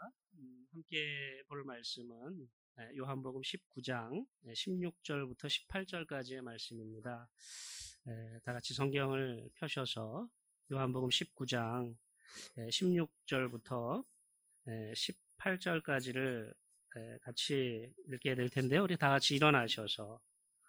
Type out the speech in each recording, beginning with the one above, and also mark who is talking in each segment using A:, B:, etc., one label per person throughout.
A: 함께 볼 말씀은 요한복음 19장 16절부터 18절까지의 말씀입니다. 다 같이 성경을 펴셔서 요한복음 19장 16절부터 18절까지를 같이 읽게 될 텐데요. 우리 다 같이 일어나셔서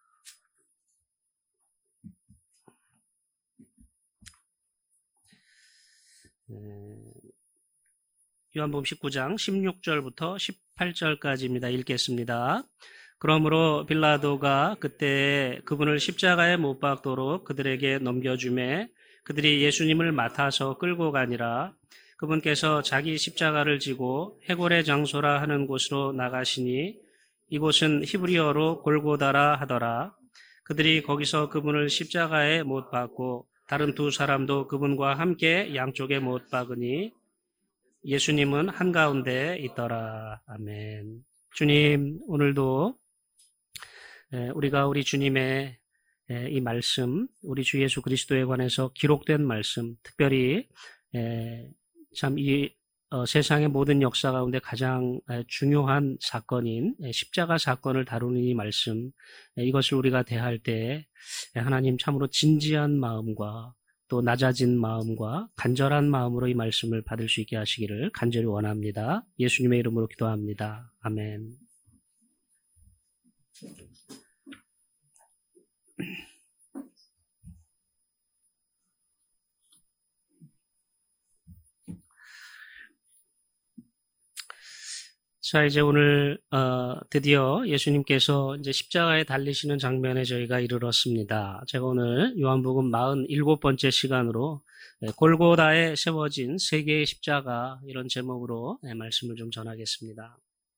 A: 요한복음 19장 16절부터 18절까지입니다. 읽겠습니다. 그러므로 빌라도가 그때 그분을 십자가에 못 박도록 그들에게 넘겨주매 그들이 예수님을 맡아서 끌고 가니라. 그분께서 자기 십자가를 지고 해골의 장소라 하는 곳으로 나가시니 이곳은 히브리어로 골고다라 하더라. 그들이 거기서 그분을 십자가에 못 박고 다른 두 사람도 그분과 함께 양쪽에 못 박으니 예수님은 한가운데 있더라. 아멘. 주님, 오늘도 우리가 우리 주님의 이 말씀, 우리 주 예수 그리스도에 관해서 기록된 말씀, 특별히 참 이 세상의 모든 역사 가운데 가장 중요한 사건인 십자가 사건을 다루는 이 말씀, 이것을 우리가 대할 때 하나님 참으로 진지한 마음과 또 낮아진 마음과 간절한 마음으로 이 말씀을 받을 수 있게 하시기를 간절히 원합니다. 예수님의 이름으로 기도합니다. 아멘. 자, 이제 오늘 드디어 예수님께서 이제 십자가에 달리시는 장면에 저희가 이르렀습니다. 제가 오늘 요한복음 47번째 시간으로 골고다에 세워진 세 개의 십자가, 이런 제목으로 말씀을 좀 전하겠습니다.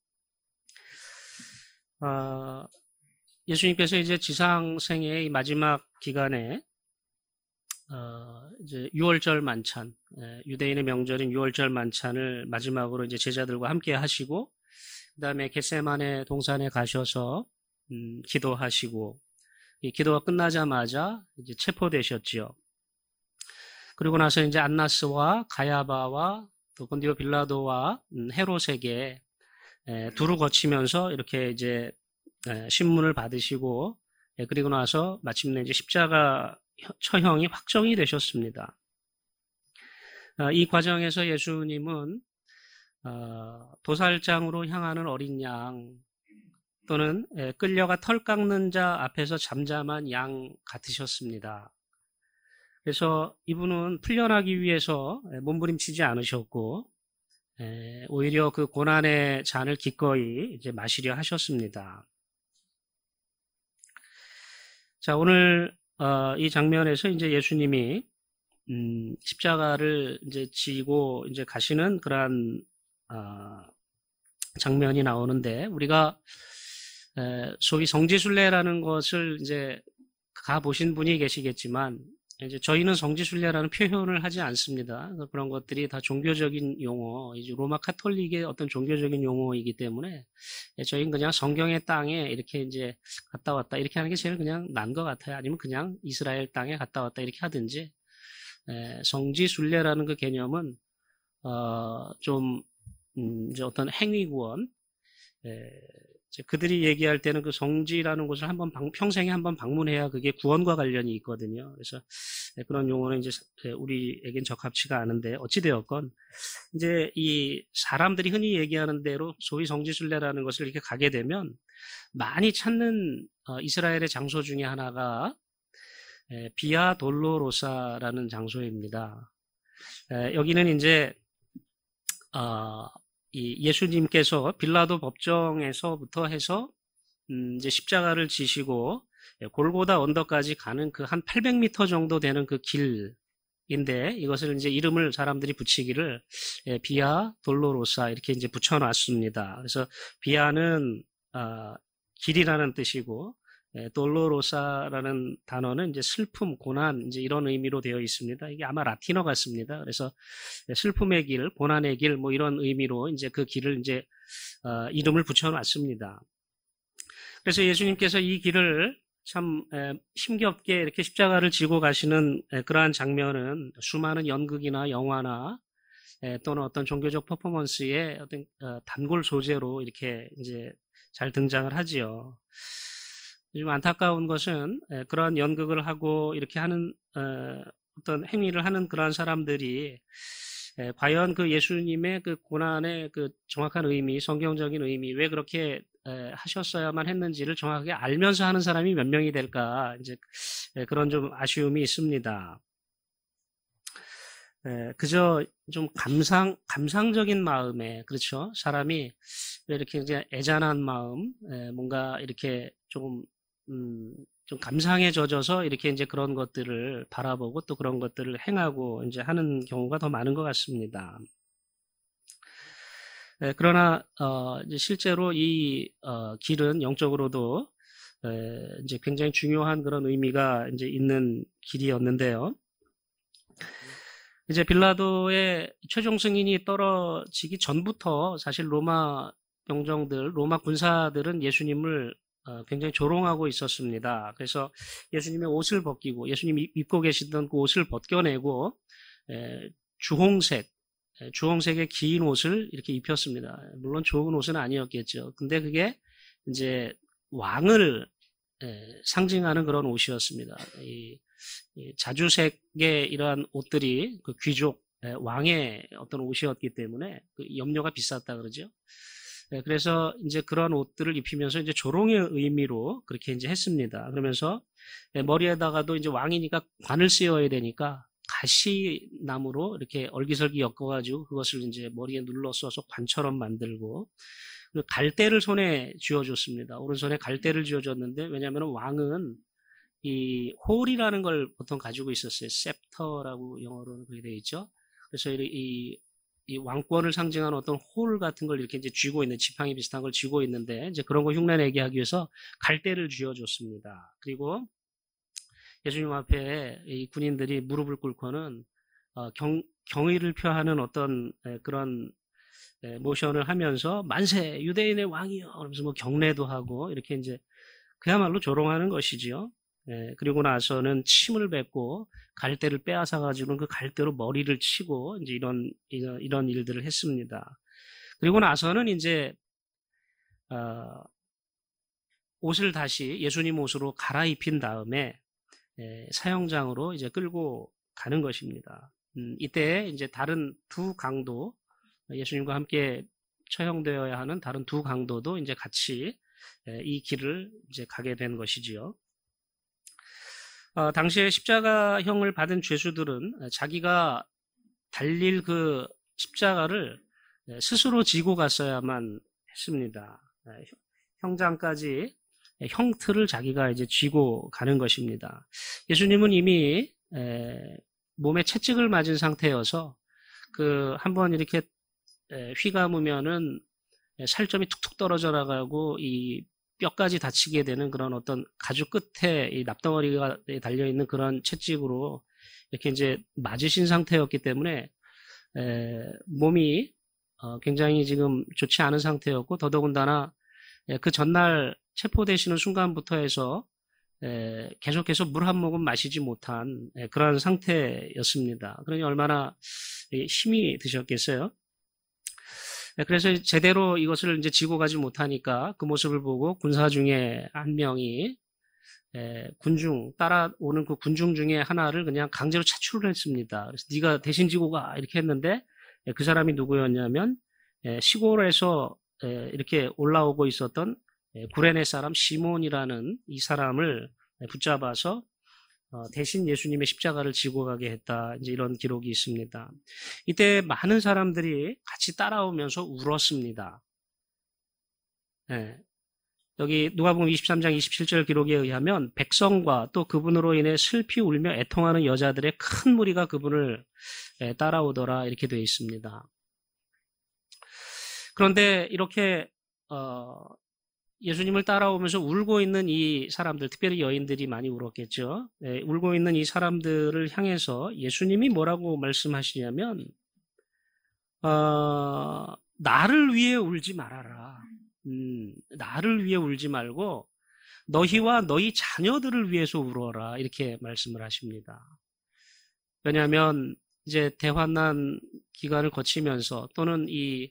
A: 예수님께서 이제 지상생애의 마지막 기간에 이제 유월절 만찬, 유대인의 명절인 유월절 만찬을 마지막으로 이제 제자들과 함께 하시고, 그 다음에 겟세마네 동산에 가셔서 기도하시고, 이 기도가 끝나자마자 이제 체포되셨지요. 그리고 나서 이제 안나스와 가야바와 또 본디오 빌라도와 헤롯에게 두루 거치면서 이렇게 이제 신문을 받으시고, 그리고 나서 마침내 이제 십자가 처형이 확정이 되셨습니다. 이 과정에서 예수님은 도살장으로 향하는 어린 양 또는 끌려가 털 깎는 자 앞에서 잠잠한 양 같으셨습니다. 그래서 이분은 풀려나기 위해서 몸부림치지 않으셨고 오히려 그 고난의 잔을 기꺼이 이제 마시려 하셨습니다. 자, 오늘 이 장면에서 이제 예수님이 십자가를 이제 지고 이제 가시는 그러한 장면이 나오는데, 우리가 소위 성지순례라는 것을 이제 가 보신 분이 계시겠지만, 이제 저희는 성지순례라는 표현을 하지 않습니다. 그런 것들이 다 종교적인 용어, 이제 로마 카톨릭의 어떤 종교적인 용어이기 때문에 저희는 그냥 성경의 땅에 이렇게 이제 갔다 왔다 이렇게 하는 게 제일 그냥 난 것 같아요. 아니면 그냥 이스라엘 땅에 갔다 왔다 이렇게 하든지. 성지순례라는 그 개념은 좀 이제 어떤 행위구원, 이제 그들이 얘기할 때는 그 성지라는 곳을 평생에 한번 방문해야 그게 구원과 관련이 있거든요. 그래서 그런 용어는 이제 우리에겐 적합치가 않은데, 어찌되었건 이제 이 사람들이 흔히 얘기하는 대로 소위 성지순례라는 것을 이렇게 가게 되면 많이 찾는 이스라엘의 장소 중에 하나가 비아 돌로로사라는 장소입니다. 여기는 이제 이 예수님께서 빌라도 법정에서부터 해서 이제 십자가를 지시고 골고다 언덕까지 가는 그 한 800m 정도 되는 그 길인데, 이것을 이제 이름을 사람들이 붙이기를 비아 돌로로사 이렇게 이제 붙여놨습니다. 그래서 비아는 길이라는 뜻이고, 돌로로사라는 단어는 이제 슬픔, 고난, 이제 이런 의미로 되어 있습니다. 이게 아마 라틴어 같습니다. 그래서 슬픔의 길, 고난의 길, 뭐 이런 의미로 이제 그 길을 이제 이름을 붙여놨습니다. 그래서 예수님께서 이 길을 참 힘겹게 이렇게 십자가를 지고 가시는 그러한 장면은 수많은 연극이나 영화나 또는 어떤 종교적 퍼포먼스의 어떤 단골 소재로 이렇게 이제 잘 등장을 하지요. 좀 안타까운 것은 그러한 연극을 하고 이렇게 하는 어떤 행위를 하는 그러한 사람들이 과연 그 예수님의 그 고난의 그 정확한 의미, 성경적인 의미, 왜 그렇게 하셨어야만 했는지를 정확하게 알면서 하는 사람이 몇 명이 될까, 이제 그런 좀 아쉬움이 있습니다. 그저 좀 감상적인 마음에, 그렇죠? 사람이 왜 이렇게 이제 애잔한 마음, 뭔가 이렇게 좀 감상에 젖어서 이렇게 이제 그런 것들을 바라보고 또 그런 것들을 행하고 이제 하는 경우가 더 많은 것 같습니다. 그러나 이제 실제로 이 길은 영적으로도 이제 굉장히 중요한 그런 의미가 이제 있는 길이었는데요. 이제 빌라도의 최종 승인이 떨어지기 전부터 사실 로마 병정들, 로마 군사들은 예수님을 굉장히 조롱하고 있었습니다. 그래서 예수님의 옷을 벗기고 예수님이 입고 계시던 그 옷을 벗겨내고 주홍색의 긴 옷을 이렇게 입혔습니다. 물론 좋은 옷은 아니었겠죠. 근데 그게 이제 왕을 상징하는 그런 옷이었습니다. 이 자주색의 이러한 옷들이 그 귀족 왕의 어떤 옷이었기 때문에 그 염료가 비쌌다 그러죠. 그래서 이제 그런 옷들을 입히면서 이제 조롱의 의미로 그렇게 이제 했습니다. 그러면서 머리에다가도 이제 왕이니까 관을 씌워야 되니까 가시나무로 이렇게 얼기설기 엮어가지고 그것을 이제 머리에 눌러 써서 관처럼 만들고, 갈대를 손에 쥐어줬습니다. 오른손에 갈대를 쥐어줬는데, 왜냐하면 왕은 이 홀이라는 걸 보통 가지고 있었어요. 셉터라고 영어로는 그렇게 되어 있죠. 그래서 이 왕권을 상징하는 어떤 홀 같은 걸 이렇게 이제 쥐고 있는, 지팡이 비슷한 걸 쥐고 있는데, 이제 그런 거 흉내내게 하기 위해서 갈대를 쥐어줬습니다. 그리고 예수님 앞에 이 군인들이 무릎을 꿇고는 경의를 표하는 어떤 그런 모션을 하면서 만세 유대인의 왕이요 그러면서 뭐 경례도 하고 이렇게 이제 그야말로 조롱하는 것이지요. 그리고 나서는 침을 뱉고 갈대를 빼앗아 가지고는 그 갈대로 머리를 치고 이제 이런 일들을 했습니다. 그리고 나서는 이제 옷을 다시 예수님 옷으로 갈아입힌 다음에 사형장으로 이제 끌고 가는 것입니다. 이때 이제 다른 두 강도, 예수님과 함께 처형되어야 하는 다른 두 강도도 이제 같이 이 길을 이제 가게 된 것이지요. 당시에 십자가형을 받은 죄수들은 자기가 달릴 그 십자가를 스스로 지고 갔어야만 했습니다. 형장까지 형틀을 자기가 이제 쥐고 가는 것입니다. 예수님은 이미 몸에 채찍을 맞은 상태여서 한번 이렇게 휘 감으면은 살점이 툭툭 떨어져 나가고 이 뼈까지 다치게 되는 그런 어떤 가죽 끝에 이 납덩어리가 달려있는 그런 채찍으로 이렇게 이제 맞으신 상태였기 때문에 몸이 굉장히 지금 좋지 않은 상태였고, 더더군다나 그 전날 체포되시는 순간부터 해서 계속해서 물 한 모금 마시지 못한 그런 상태였습니다. 그러니 얼마나 힘이 드셨겠어요? 그래서 제대로 이것을 이제 지고 가지 못하니까 그 모습을 보고 군사 중에 한 명이 따라오는 그 군중 중에 하나를 그냥 강제로 차출을 했습니다. 그래서 네가 대신 지고 가 이렇게 했는데, 그 사람이 누구였냐면 시골에서 이렇게 올라오고 있었던 구레네 사람 시몬이라는 이 사람을 붙잡아서 대신 예수님의 십자가를 지고 가게 했다. 이제 이런 기록이 있습니다. 이때 많은 사람들이 같이 따라오면서 울었습니다. 여기 누가복음 23장 27절 기록에 의하면 백성과 또 그분으로 인해 슬피 울며 애통하는 여자들의 큰 무리가 그분을 따라오더라 이렇게 되어 있습니다. 그런데 이렇게 예수님을 따라오면서 울고 있는 이 사람들, 특별히 여인들이 많이 울었겠죠. 울고 있는 이 사람들을 향해서 예수님이 뭐라고 말씀하시냐면 나를 위해 울지 말아라. 나를 위해 울지 말고 너희와 너희 자녀들을 위해서 울어라 이렇게 말씀을 하십니다. 왜냐하면 이제 대환난 기간을 거치면서 또는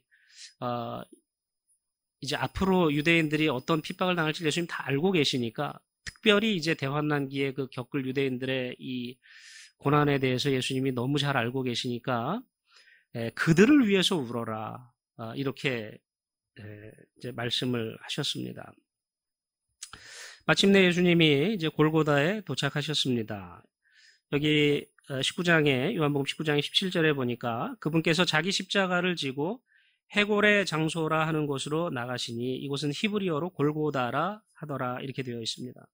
A: 이제 앞으로 유대인들이 어떤 핍박을 당할지 예수님 다 알고 계시니까 특별히 이제 대환난기에 그 겪을 유대인들의 이 고난에 대해서 예수님이 너무 잘 알고 계시니까 그들을 위해서 울어라. 이렇게 이제 말씀을 하셨습니다. 마침내 예수님이 이제 골고다에 도착하셨습니다. 여기 19장에 요한복음 19장 17절에 보니까 그분께서 자기 십자가를 지고 해골의 장소라 하는 곳으로 나가시니 이곳은 히브리어로 골고다라 하더라 이렇게 되어 있습니다.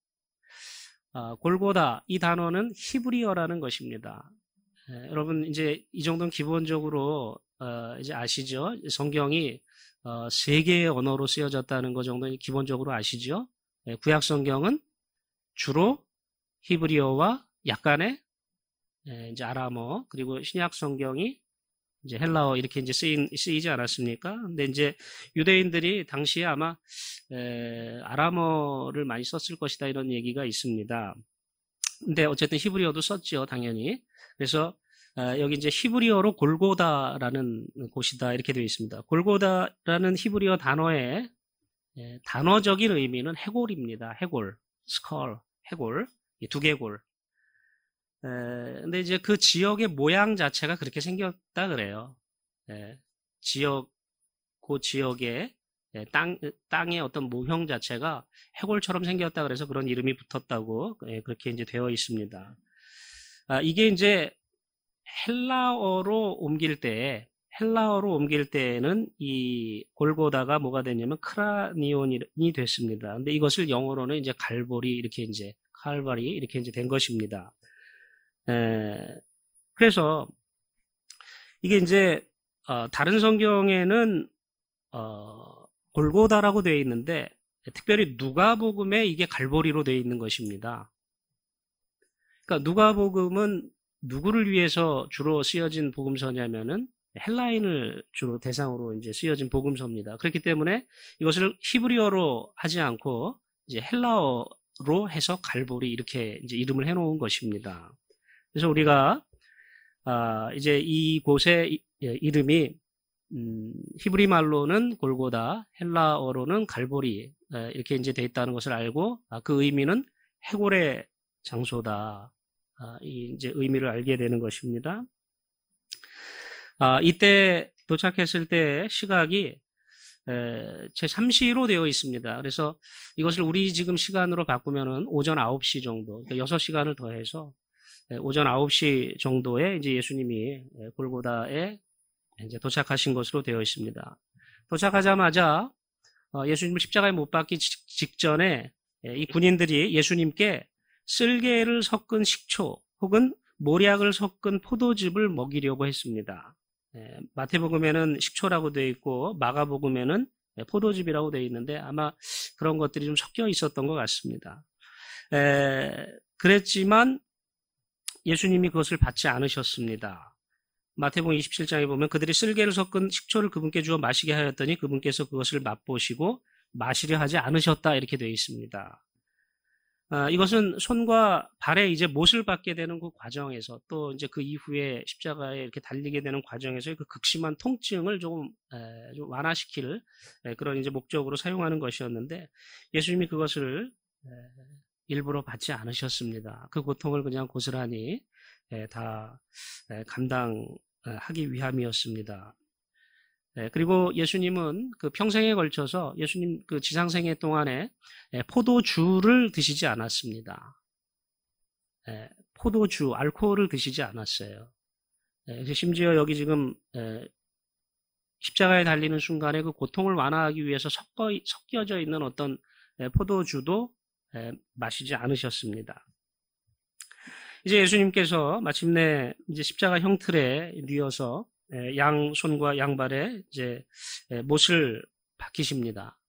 A: 골고다 이 단어는 히브리어라는 것입니다. 여러분 이제 이 정도는 기본적으로 이제 아시죠? 성경이 세 개의 언어로 쓰여졌다는 것 정도는 기본적으로 아시죠? 구약 성경은 주로 히브리어와 약간의 이제 아람어 그리고 신약 성경이 이제 헬라어 이렇게 이제 쓰이지 않았습니까? 근데 이제 유대인들이 당시에 아마 아람어를 많이 썼을 것이다 이런 얘기가 있습니다. 근데 어쨌든 히브리어도 썼죠, 당연히. 그래서 여기 이제 히브리어로 골고다라는 곳이다 이렇게 되어 있습니다. 골고다라는 히브리어 단어의 단어적인 의미는 해골입니다. 해골, 스컬, 해골, 이 두개골. 근데 이제 그 지역의 모양 자체가 그렇게 생겼다 그래요. 그 지역의 땅의 어떤 모형 자체가 해골처럼 생겼다 그래서 그런 이름이 붙었다고 그렇게 이제 되어 있습니다. 이게 이제 헬라어로 옮길 때는 이 골고다가 뭐가 됐냐면 크라니온이 됐습니다. 근데 이것을 영어로는 이제 갈보리 이렇게 이제 칼바리 이렇게 이제 된 것입니다. 그래서 이게 이제 다른 성경에는 골고다라고 되어 있는데 특별히 누가복음에 이게 갈보리로 되어 있는 것입니다. 그러니까 누가복음은 누구를 위해서 주로 쓰여진 복음서냐면은 헬라인을 주로 대상으로 이제 쓰여진 복음서입니다. 그렇기 때문에 이것을 히브리어로 하지 않고 이제 헬라어로 해서 갈보리 이렇게 이제 이름을 해놓은 것입니다. 그래서 우리가 이제 이곳의 이름이 히브리 말로는 골고다, 헬라어로는 갈보리 이렇게 이제 돼 있다는 것을 알고 그 의미는 해골의 장소다. 이제 의미를 알게 되는 것입니다. 이때 도착했을 때 시각이 제3시로 되어 있습니다. 그래서 이것을 우리 지금 시간으로 바꾸면은 오전 9시 정도, 그러니까 6시간을 더해서 오전 9시 정도에 이제 예수님이 골고다에 이제 도착하신 것으로 되어 있습니다. 도착하자마자 예수님을 십자가에 못 박기 직전에 이 군인들이 예수님께 쓸개를 섞은 식초 혹은 모략을 섞은 포도즙을 먹이려고 했습니다. 마태복음에는 식초라고 되어 있고 마가복음에는 포도즙이라고 되어 있는데 아마 그런 것들이 좀 섞여 있었던 것 같습니다. 그랬지만 예수님이 그것을 받지 않으셨습니다. 마태복음 27장에 보면 그들이 쓸개를 섞은 식초를 그분께 주어 마시게 하였더니 그분께서 그것을 맛보시고 마시려 하지 않으셨다 이렇게 되어 있습니다. 이것은 손과 발에 이제 못을 받게 되는 그 과정에서 또 이제 그 이후에 십자가에 이렇게 달리게 되는 과정에서 그 극심한 통증을 좀 완화시킬 그런 이제 목적으로 사용하는 것이었는데 예수님이 그것을 일부러 받지 않으셨습니다. 그 고통을 그냥 고스란히 다 감당하기 위함이었습니다. 그리고 예수님은 그 평생에 걸쳐서 예수님 그 지상생애 동안에 포도주를 드시지 않았습니다. 포도주, 알코올을 드시지 않았어요. 심지어 여기 지금 십자가에 달리는 순간에 그 고통을 완화하기 위해서 섞여져 있는 어떤 포도주도 마시지 않으셨습니다. 이제 예수님께서 마침내 이제 십자가 형틀에 뉘어서 양 손과 양발에 이제 못을 박히십니다.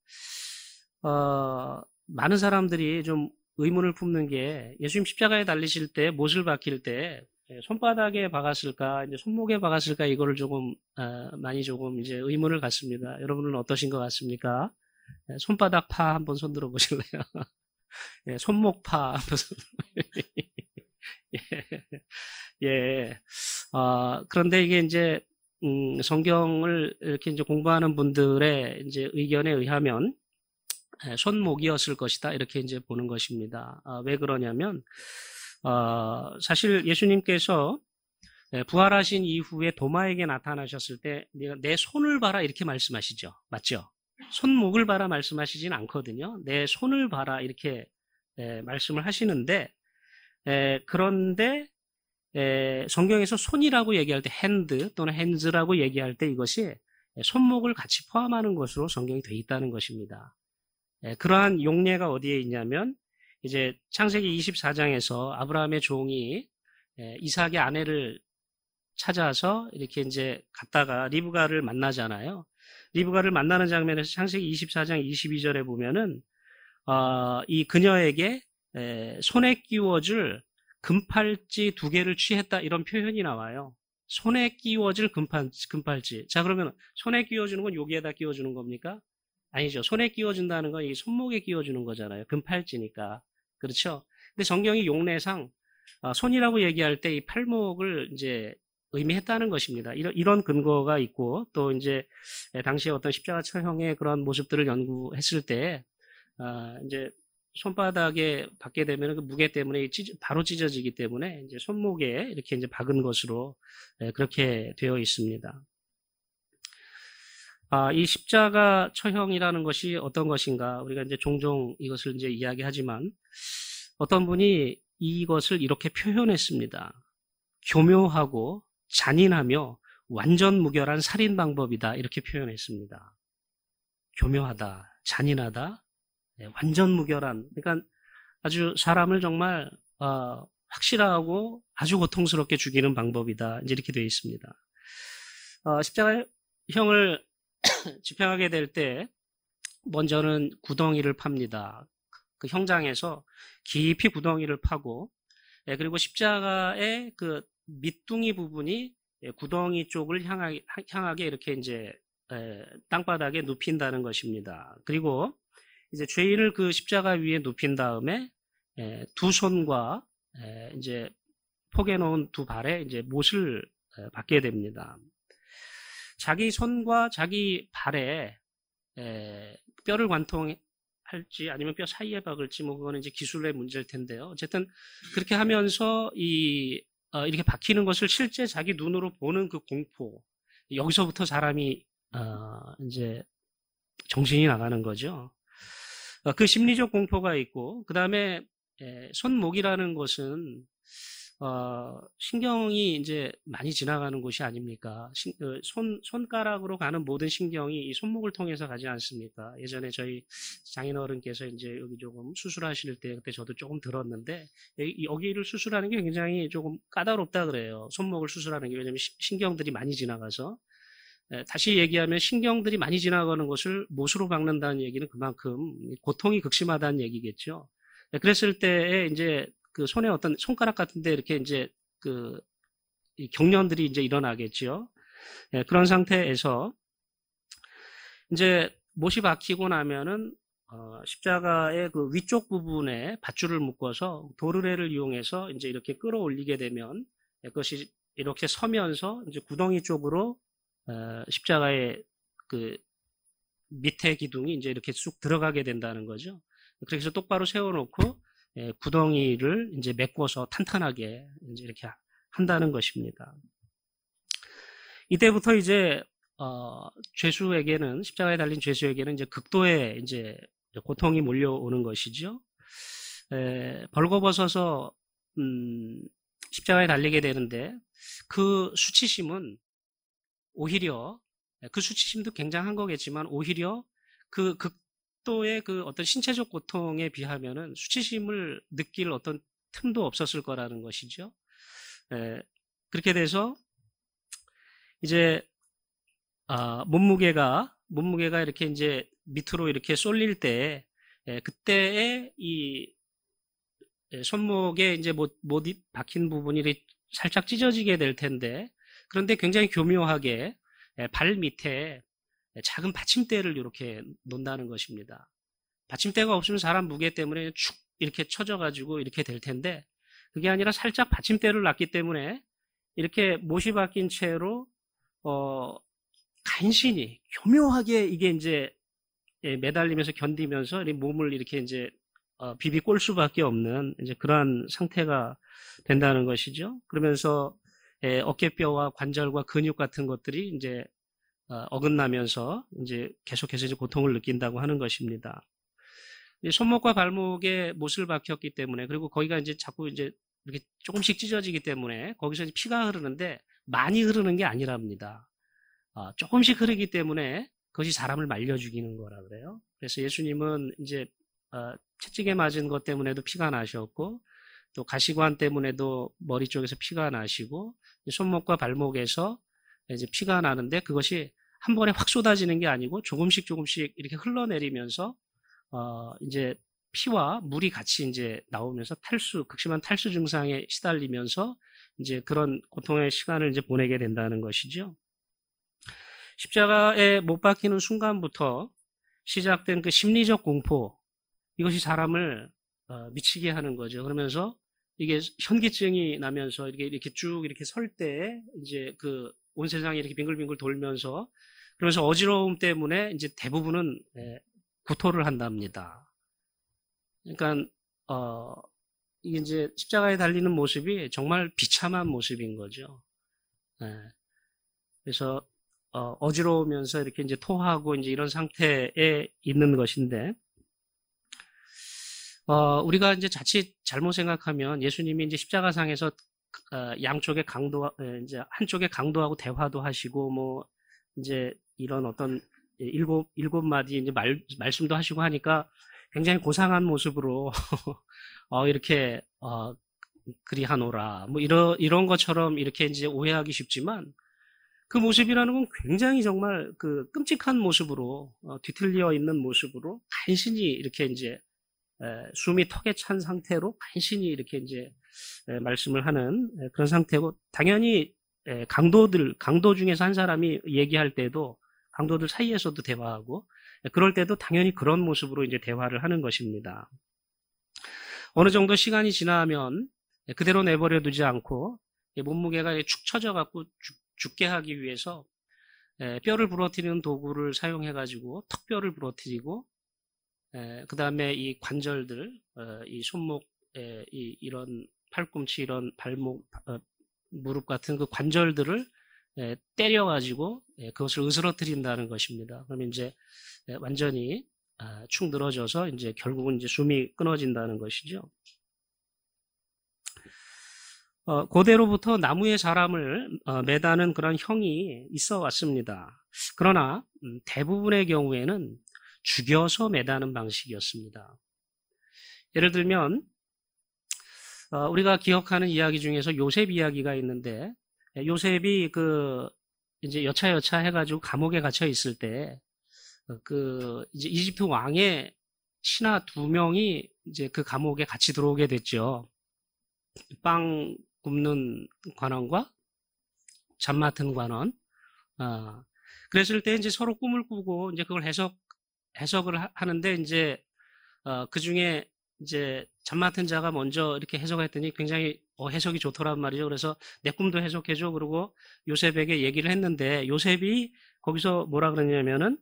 A: 많은 사람들이 좀 의문을 품는 게 예수님 십자가에 달리실 때 못을 박힐 때 손바닥에 박았을까, 이제 손목에 박았을까 이거를 조금 많이 조금 이제 의문을 갖습니다. 여러분은 어떠신 것 같습니까? 손바닥 파 한번 손들어 보실래요? 손목 파 한번 손들어. 예. 그런데 이게 이제 성경을 이렇게 이제 공부하는 분들의 이제 의견에 의하면 손목이었을 것이다 이렇게 이제 보는 것입니다. 왜 그러냐면 사실 예수님께서 부활하신 이후에 도마에게 나타나셨을 때 내 손을 봐라 이렇게 말씀하시죠. 맞죠? 손목을 봐라 말씀하시진 않거든요. 내 손을 봐라 이렇게 말씀을 하시는데 그런데 성경에서 손이라고 얘기할 때 핸드 또는 핸즈라고 얘기할 때 이것이 손목을 같이 포함하는 것으로 성경이 되어 있다는 것입니다. 그러한 용례가 어디에 있냐면 이제 창세기 24장에서 아브라함의 종이 이삭의 아내를 찾아서 이렇게 이제 갔다가 리브가를 만나잖아요. 리브가를 만나는 장면에서 창세기 24장 22절에 보면은 이 그녀에게 손에 끼워줄 금팔찌 2개를 취했다 이런 표현이 나와요. 손에 끼워줄 금팔찌. 자, 그러면 손에 끼워주는 건 여기에다 끼워주는 겁니까? 아니죠. 손에 끼워준다는 건 이 손목에 끼워주는 거잖아요. 금팔찌니까. 그렇죠? 근데 성경이 용례상 손이라고 얘기할 때 이 팔목을 이제 의미했다는 것입니다. 이런 근거가 있고 또 이제 당시에 어떤 십자가 처형의 그런 모습들을 연구했을 때 이제 손바닥에 박게 되면 그 무게 때문에 바로 찢어지기 때문에 이제 손목에 이렇게 이제 박은 것으로 그렇게 되어 있습니다. 이 십자가 처형이라는 것이 어떤 것인가 우리가 이제 종종 이것을 이제 이야기하지만 어떤 분이 이것을 이렇게 표현했습니다. 교묘하고 잔인하며 완전 무결한 살인 방법이다 이렇게 표현했습니다. 교묘하다, 잔인하다, 완전 무결한. 그러니까 아주 사람을 정말 확실하고 아주 고통스럽게 죽이는 방법이다. 이제 이렇게 되어 있습니다. 십자가형을 집행하게 될 때 먼저는 구덩이를 팝니다. 그 형장에서 깊이 구덩이를 파고 그리고 십자가의 그 밑둥이 부분이 구덩이 쪽을 향하게 이렇게 이제 땅바닥에 눕힌다는 것입니다. 그리고 이제 죄인을 그 십자가 위에 눕힌 다음에 두 손과 이제 포개 놓은 두 발에 이제 못을 받게 됩니다. 자기 손과 자기 발에 뼈를 관통할지 아니면 뼈 사이에 박을지 뭐 그거는 이제 기술의 문제일 텐데요. 어쨌든 그렇게 하면서 이렇게 박히는 것을 실제 자기 눈으로 보는 그 공포, 여기서부터 사람이 이제 정신이 나가는 거죠. 그 심리적 공포가 있고 그 다음에 손목이라는 것은 신경이 이제 많이 지나가는 곳이 아닙니까? 손가락으로 가는 모든 신경이 이 손목을 통해서 가지 않습니까? 예전에 저희 장인어른께서 이제 여기 조금 수술하실 때 그때 저도 조금 들었는데 여기를 수술하는 게 굉장히 조금 까다롭다 그래요. 손목을 수술하는 게 왜냐하면 신경들이 많이 지나가서 다시 얘기하면 신경들이 많이 지나가는 것을 못으로 박는다는 얘기는 그만큼 고통이 극심하다는 얘기겠죠. 그랬을 때에 이제 그 손에 어떤 손가락 같은데 이렇게 이제 경련들이 이제 일어나겠죠. 그런 상태에서 이제 못이 박히고 나면은 십자가의 그 위쪽 부분에 밧줄을 묶어서 도르래를 이용해서 이제 이렇게 끌어올리게 되면 그것이 이렇게 서면서 이제 구덩이 쪽으로 십자가의 그 밑에 기둥이 이제 이렇게 쑥 들어가게 된다는 거죠. 그래서 똑바로 세워놓고 구덩이를 이제 메꿔서 탄탄하게 이제 이렇게 한다는 것입니다. 이때부터 이제 죄수에게는 십자가에 달린 죄수에게는 이제 극도의 이제 고통이 몰려오는 것이죠. 벌거벗어서 십자가에 달리게 되는데 그 수치심은 오히려 그 수치심도 굉장한 거겠지만 오히려 그 극도의 그 어떤 신체적 고통에 비하면은 수치심을 느낄 어떤 틈도 없었을 거라는 것이죠. 그렇게 돼서 이제 몸무게가 이렇게 이제 밑으로 이렇게 쏠릴 때 그때의 이 손목에 이제 못이 박힌 부분이 살짝 찢어지게 될 텐데 그런데 굉장히 교묘하게 발 밑에 작은 받침대를 이렇게 놓는다는 것입니다. 받침대가 없으면 사람 무게 때문에 축 이렇게 쳐져가지고 이렇게 될 텐데 그게 아니라 살짝 받침대를 놨기 때문에 이렇게 못이 박힌 채로 간신히 교묘하게 이게 이제 매달리면서 견디면서 몸을 이렇게 이제 비비 꼴 수밖에 없는 이제 그러한 상태가 된다는 것이죠. 그러면서 어깨뼈와 관절과 근육 같은 것들이 이제 어긋나면서 이제 계속해서 이제 고통을 느낀다고 하는 것입니다. 손목과 발목에 못을 박혔기 때문에, 그리고 거기가 이제 자꾸 이제 이렇게 조금씩 찢어지기 때문에 거기서 이제 피가 흐르는데 많이 흐르는 게 아니랍니다. 조금씩 흐르기 때문에 그것이 사람을 말려 죽이는 거라 그래요. 그래서 예수님은 이제 채찍에 맞은 것 때문에도 피가 나셨고, 또 가시관 때문에도 머리 쪽에서 피가 나시고, 손목과 발목에서 이제 피가 나는데 그것이 한 번에 확 쏟아지는 게 아니고 조금씩 이렇게 흘러내리면서 이제 피와 물이 같이 이제 나오면서 극심한 탈수 증상에 시달리면서 이제 그런 고통의 시간을 이제 보내게 된다는 것이죠. 십자가에 못 박히는 순간부터 시작된 그 심리적 공포, 이것이 사람을 미치게 하는 거죠. 그러면서 이게 현기증이 나면서 이렇게 쭉 이렇게 설 때 이제 그 온 세상이 이렇게 빙글빙글 돌면서, 그러면서 어지러움 때문에 이제 대부분은 구토를 한답니다. 그러니까 이게 이제 십자가에 달리는 모습이 정말 비참한 모습인 거죠. 그래서 어지러우면서 이렇게 이제 토하고 이제 이런 상태에 있는 것인데, 우리가 이제 자칫 잘못 생각하면 예수님이 이제 십자가상에서 양쪽의 이제 한쪽의 강도하고 대화도 하시고, 뭐 이제 이런 어떤 일곱 마디 이제 말씀도 하시고 하니까 굉장히 고상한 모습으로 이렇게 그리하노라 뭐 이런 것처럼 이렇게 이제 오해하기 쉽지만, 그 모습이라는 건 굉장히 정말 그 끔찍한 모습으로 뒤틀려 있는 모습으로 간신히 이렇게 이제 숨이 턱에 찬 상태로 간신히 이렇게 이제 말씀을 하는 그런 상태고, 당연히 강도 중에서 한 사람이 얘기할 때도 강도들 사이에서도 대화하고, 그럴 때도 당연히 그런 모습으로 이제 대화를 하는 것입니다. 어느 정도 시간이 지나면 그대로 내버려 두지 않고 몸무게가 축 처져 갖고 죽게 하기 위해서 뼈를 부러뜨리는 도구를 사용해 가지고 턱뼈를 부러뜨리고, 그 다음에 이 관절들, 이 손목, 이런 팔꿈치, 이런 발목, 무릎 같은 그 관절들을 때려가지고 그것을 으스러뜨린다는 것입니다. 그러면 이제 완전히 축 늘어져서 이제 결국은 이제 숨이 끊어진다는 것이죠. 고대로부터 나무에 사람을 매다는 그런 형이 있어 왔습니다. 그러나 대부분의 경우에는 죽여서 매다는 방식이었습니다. 예를 들면 우리가 기억하는 이야기 중에서 요셉 이야기가 있는데, 요셉이 이제 여차여차 해가지고 감옥에 갇혀 있을 때 이제 이집트 왕의 신하 2명이 이제 그 감옥에 같이 들어오게 됐죠. 빵 굽는 관원과 잠 맡은 관원. 그랬을 때 이제 서로 꿈을 꾸고 이제 그걸 해석을 하는데, 이제 그 중에 이제 잠 맡은 자가 먼저 이렇게 해석했더니 굉장히 해석이 좋더란 말이죠. 그래서 내 꿈도 해석해줘. 그러고 요셉에게 얘기를 했는데, 요셉이 거기서 뭐라 그러냐면은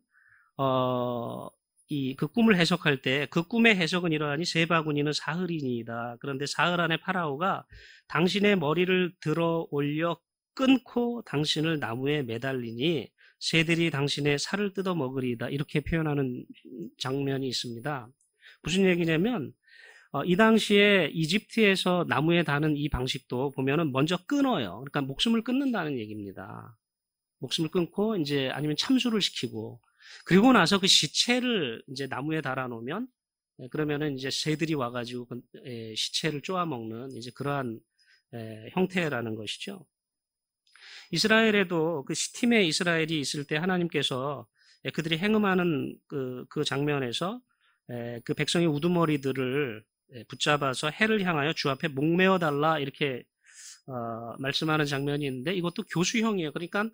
A: 그 꿈을 해석할 때 그 꿈의 해석은 이러하니 세 바구니는 사흘이니이다. 그런데 사흘 안에 파라오가 당신의 머리를 들어 올려 끊고 당신을 나무에 매달리니 새들이 당신의 살을 뜯어 먹으리이다. 이렇게 표현하는 장면이 있습니다. 무슨 얘기냐면 이 당시에 이집트에서 나무에 다는 이 방식도 보면은 먼저 끊어요. 그러니까 목숨을 끊는다는 얘기입니다. 목숨을 끊고 이제 아니면 참수를 시키고, 그리고 나서 그 시체를 이제 나무에 달아놓으면 그러면은 이제 새들이 와가지고 그 시체를 쪼아먹는 이제 그러한 형태라는 것이죠. 이스라엘에도 그 시팀에 이스라엘이 있을 때 하나님께서 그들이 행음하는 그 장면에서 그 백성의 우두머리들을 붙잡아서 해를 향하여 주 앞에 목매어 달라 이렇게 말씀하는 장면이 있는데, 이것도 교수형이에요. 그러니까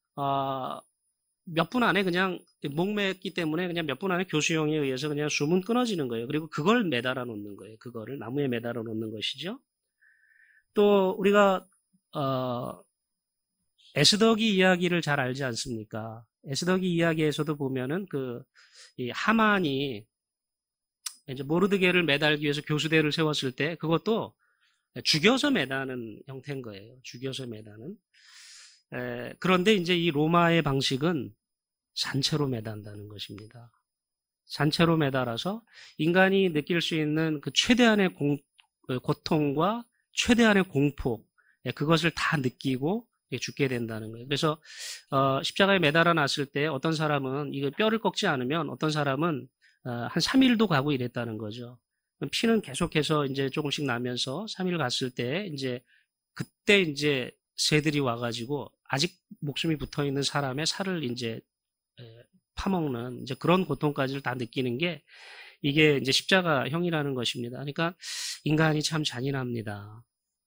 A: 몇 분 안에 그냥 목맸기 때문에 그냥 몇 분 안에 교수형에 의해서 그냥 숨은 끊어지는 거예요. 그리고 그걸 매달아 놓는 거예요. 그거를 나무에 매달아 놓는 것이죠. 또 우리가 에스더기 이야기를 잘 알지 않습니까? 에스더기 이야기에서도 보면은 이 하만이 이제 모르드게를 매달기 위해서 교수대를 세웠을 때 그것도 죽여서 매다는 형태인 거예요. 죽여서 매다는. 그런데 이제 이 로마의 방식은 산채로 매단다는 것입니다. 산채로 매달아서 인간이 느낄 수 있는 그 최대한의 고통과 최대한의 공포, 그것을 다 느끼고 죽게 된다는 거예요. 그래서 십자가에 매달아 놨을 때 어떤 사람은 이거 뼈를 꺾지 않으면 어떤 사람은 한 3일도 가고 이랬다는 거죠. 피는 계속해서 이제 조금씩 나면서 3일 갔을 때 그때 이제 새들이 와가지고 아직 목숨이 붙어 있는 사람의 살을 이제 파먹는 이제 그런 고통까지를 다 느끼는 게 이게 이제 십자가형이라는 것입니다. 그러니까 인간이 참 잔인합니다.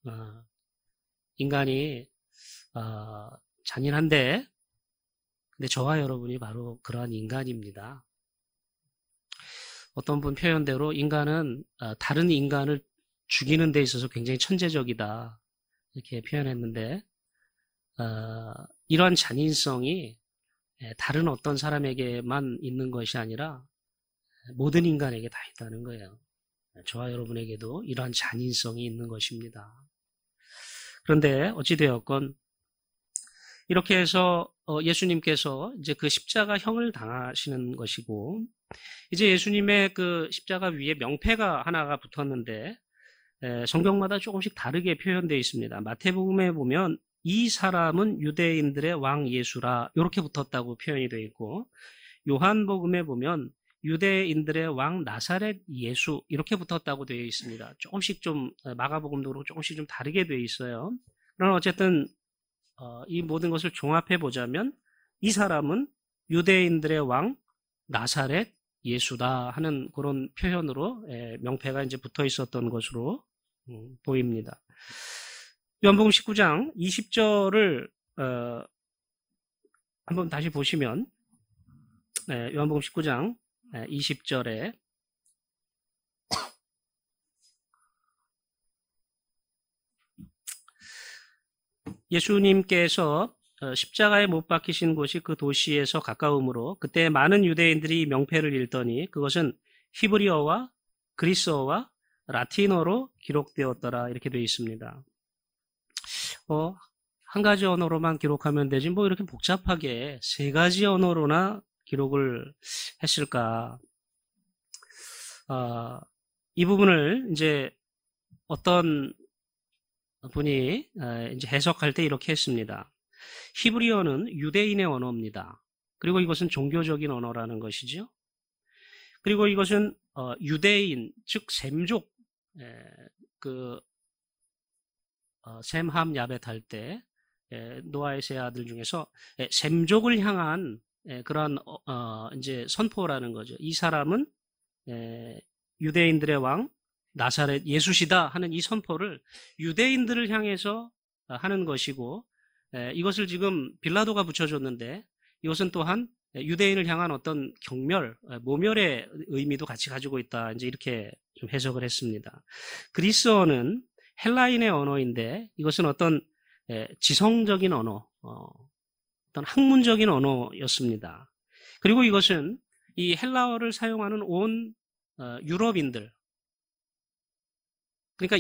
A: 인간이 잔인한데, 근데 저와 여러분이 바로 그러한 인간입니다. 어떤 분 표현대로 인간은 다른 인간을 죽이는 데 있어서 굉장히 천재적이다 이렇게 표현했는데 이러한 잔인성이 다른 어떤 사람에게만 있는 것이 아니라 모든 인간에게 다 있다는 거예요. 저와 여러분에게도 이러한 잔인성이 있는 것입니다. 그런데 어찌되었건 이렇게 해서 예수님께서 이제 그 십자가형을 당하시는 것이고 이제 예수님의 그 십자가 위에 명패가 하나가 붙었는데 성경마다 조금씩 다르게 표현되어 있습니다. 마태복음에 보면 이 사람은 유대인들의 왕 예수라 이렇게 붙었다고 표현이 되어 있고 요한복음에 보면 유대인들의 왕 나사렛 예수 이렇게 붙었다고 되어 있습니다. 조금씩 좀 마가복음도 그렇고 조금씩 좀 다르게 되어 있어요. 그러나 어쨌든 이 모든 것을 종합해 보자면 이 사람은 유대인들의 왕 나사렛 예수다 하는 그런 표현으로 명패가 이제 붙어 있었던 것으로 보입니다. 요한복음 19장 20절을 한번 다시 보시면 요한복음 19장 20절에 예수님께서 십자가에 못 박히신 곳이 그 도시에서 가까우므로 그때 많은 유대인들이 명패를 읽더니 그것은 히브리어와 그리스어와 라틴어로 기록되었더라 이렇게 되어 있습니다. 한 가지 언어로만 기록하면 되지 뭐 이렇게 복잡하게 세 가지 언어로나 기록을 했을까? 이 부분을 이제 어떤 분이 이제 해석할 때 이렇게 했습니다. 히브리어는 유대인의 언어입니다. 그리고 이것은 종교적인 언어라는 것이죠. 그리고 이것은 유대인, 즉 셈족, 셈, 함, 야벳 할 때 노아의 세 아들 중에서 셈족을 향한 그러한 이제 선포라는 거죠. 이 사람은 유대인들의 왕 나사렛 예수시다 하는 이 선포를 유대인들을 향해서 하는 것이고 이것을 지금 빌라도가 붙여줬는데 이것은 또한 유대인을 향한 어떤 경멸, 모멸의 의미도 같이 가지고 있다. 이제 이렇게 좀 해석을 했습니다. 그리스어는 헬라인의 언어인데 이것은 어떤 지성적인 언어, 어떤 학문적인 언어였습니다. 그리고 이것은 이 헬라어를 사용하는 온 유럽인들, 그러니까